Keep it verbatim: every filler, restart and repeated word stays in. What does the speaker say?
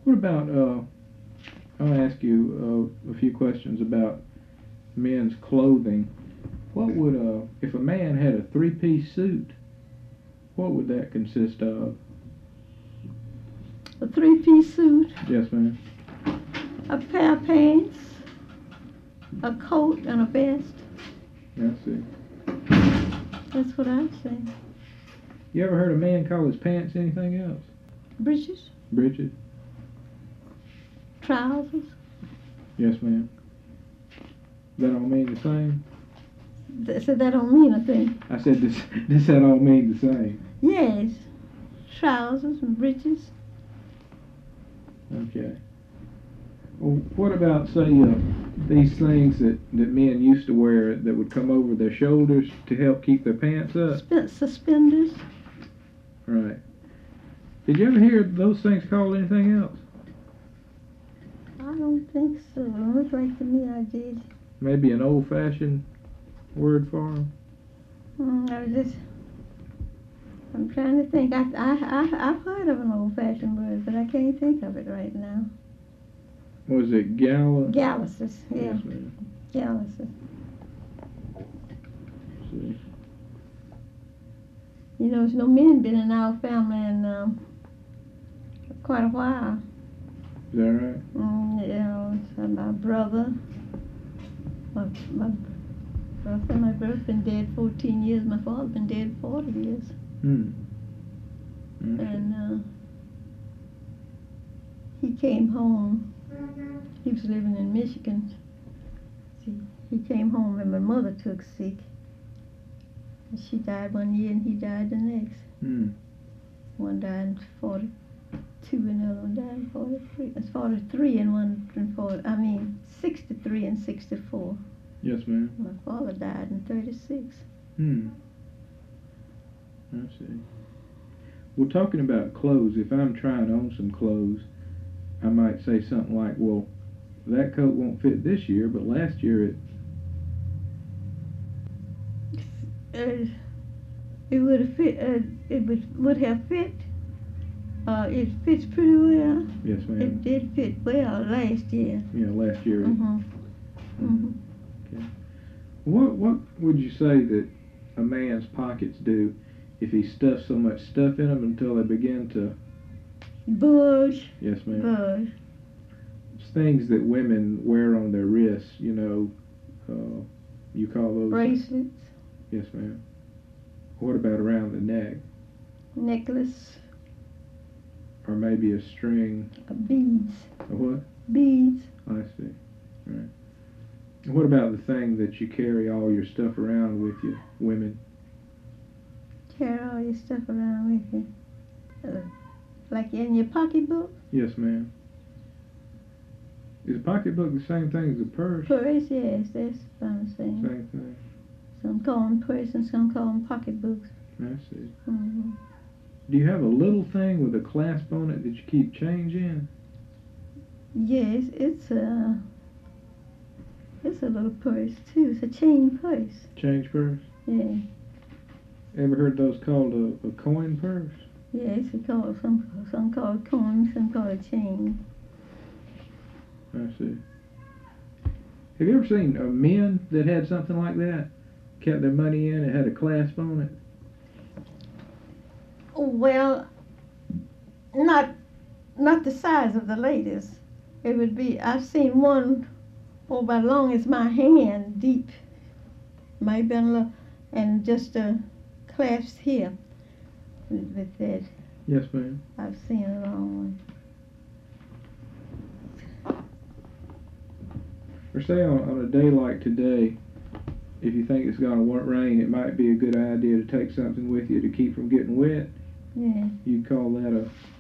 What about, uh, I'll ask you uh, a few questions about men's clothing. What would, uh, if a man had a three-piece suit, what would that consist of? A three-piece suit? Yes, ma'am. A pair of pants, a coat, and a vest. I see. That's what I say. You ever heard a man call his pants anything else? Breeches? Breeches? Trousers? Yes, ma'am. That don't mean the same? Th- so that don't mean a thing. I said this, this that don't mean the same. Yes. Trousers and breeches. Okay. Well, what about, say, uh, these things that, that men used to wear that would come over their shoulders to help keep their pants up? Sp- suspenders. Right. Did you ever hear those things called anything else? I don't think so. It looks like to me I did. Maybe an old-fashioned word for them? Mm, I was just, I'm trying to think. I, I, I, I've heard of an old-fashioned word, but I can't think of it right now. Was it gala? Galluses, yeah. Yes, ma'am. Galluses. See. You know, there's no men been in our family in um, quite a while. Is that right? Mm, you know, so my brother, my, my brother, my brother's been dead fourteen years. My father's been dead forty years. Hmm. Okay. And uh, he came home. He was living in Michigan. See, he came home when my mother took sick. And she died one year and he died the next. Hmm. One died in forty-two and the other one died in forty-three. It's forty-three and one in forty. I mean, sixty-three and sixty-four. Yes, ma'am. My father died in thirty-six. Hmm. I see. Well, talking about clothes, if I'm trying on some clothes, I might say something like, well, that coat won't fit this year, but last year it... Uh, it would have fit. Uh, it would would have fit. Uh, it fits pretty well. Yes, ma'am. It did fit well last year. Yeah, last year. Mhm. Mhm. Okay. What What would you say that a man's pockets do if he stuffs so much stuff in them until they begin to... Bulge. Yes, ma'am. Bulge. It's things that women wear on their wrists, you know. Uh, you call those... Bracelets. Yes, ma'am. What about around the neck? Necklace. Or maybe a string... Uh, beads. A what? Beads. I see. Right. What about the thing that you carry all your stuff around with you, women? Carry all your stuff around with you. Uh, like in your pocketbook? Yes, ma'am. Is a pocketbook the same thing as a purse? Purse, yes, that's what I'm saying. Same thing. Some call them purse and some call them pocketbooks. I see. Mm-hmm. Do you have a little thing with a clasp on it that you keep change in? Yes, it's a, it's a little purse too. It's a chain purse. Change purse? Yeah. Ever heard those called a, a coin purse? Yeah, it's called some some called coin, some called a chain. I see. Have you ever seen uh, men that had something like that? Kept their money in, it had a clasp on it? Well, not not the size of the ladies. It would be, I've seen one oh, about long as my hand, deep, might be a little, and just a clasp here with, with that. Yes, ma'am. I've seen a long one. Or say on, on a day like today, if you think it's going to rain, it might be a good idea to take something with you to keep from getting wet. Yeah. You'd call that a